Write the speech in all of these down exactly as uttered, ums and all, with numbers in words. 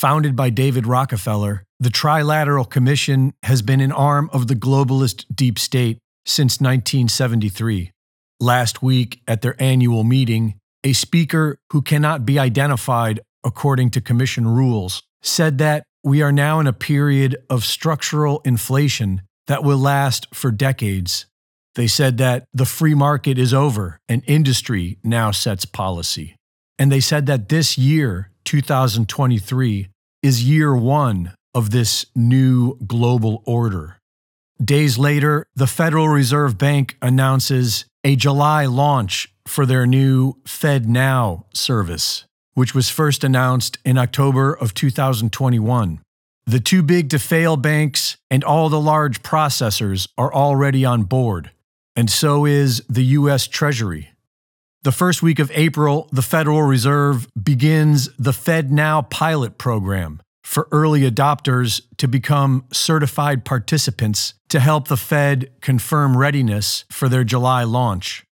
Founded by David Rockefeller, the Trilateral Commission has been an arm of the globalist deep state since nineteen seventy-three. Last week, at their annual meeting, a speaker who cannot be identified according to Commission rules said that we are now in a period of structural inflation that will last for decades. They said that the free market is over and industry now sets policy. And they said that this year, two thousand twenty-three, is year one of this new global order. Days later, the Federal Reserve Bank announces a July launch for their new FedNow service, which was first announced in October of two thousand twenty-one. The too big to fail banks and all the large processors are already on board, and so is the U S Treasury. The first week of April, the Federal Reserve begins the FedNow pilot program for early adopters to become certified participants to help the Fed confirm readiness for their July launch.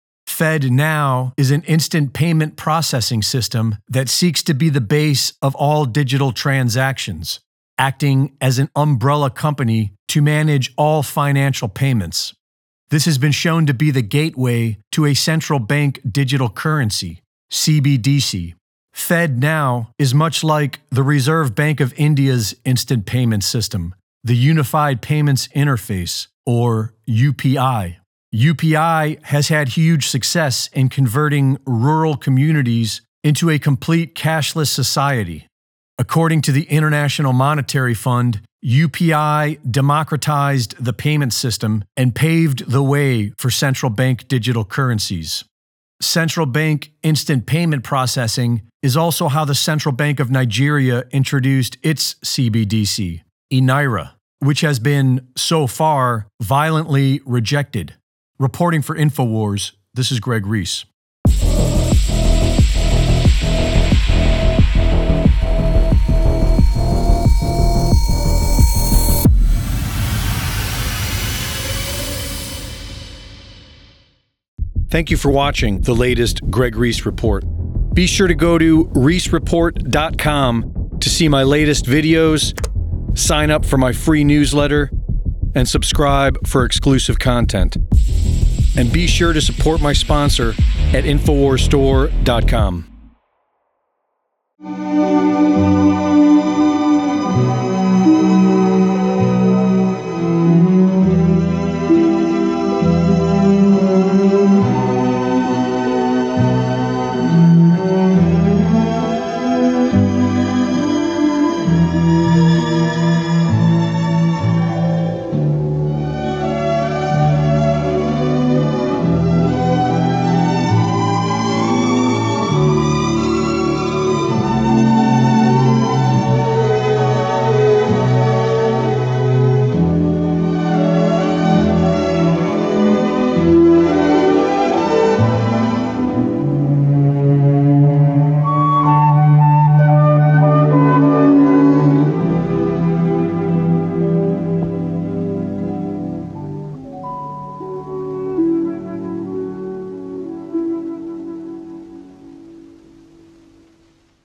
FedNow is an instant payment processing system that seeks to be the base of all digital transactions, acting as an umbrella company to manage all financial payments. This has been shown to be the gateway to a central bank digital currency, C B D C. FedNow is much like the Reserve Bank of India's instant payment system, the Unified Payments Interface, or U P I. U P I has had huge success in converting rural communities into a complete cashless society. According to the International Monetary Fund, U P I democratized the payment system and paved the way for central bank digital currencies. Central bank instant payment processing is also how the Central Bank of Nigeria introduced its C B D C, e Naira, which has been, so far, violently rejected. Reporting for InfoWars, this is Greg Reese. Thank you for watching the latest Greg Reese Report. Be sure to go to reese report dot com to see my latest videos, sign up for my free newsletter, and subscribe for exclusive content. And be sure to support my sponsor at infowars store dot com.